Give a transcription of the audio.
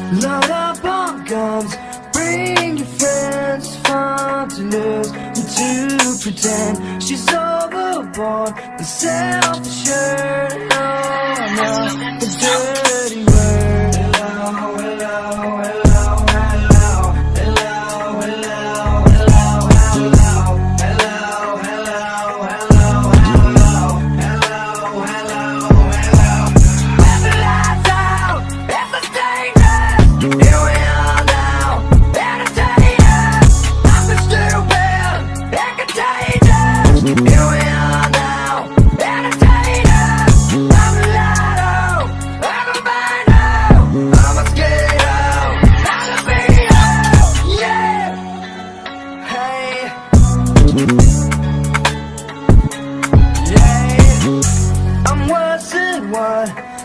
Load up on guns, bring your friends, fun to lose and to pretend she's overboard, the self-assured. Oh no, the dirty word. Hello, hello, hello, hello, hello, hello, hello, hello, hello, hello, hello, hello, hello, hello, hello. When the lights out, it's a dangerous. Here we are now, entertainers. I've been stupid and contagious. Here we are now, entertainers. I'm a lotto, I'm a bino, I'm a skater, I'm a beater. Yeah, hey, yeah. I'm worse than one.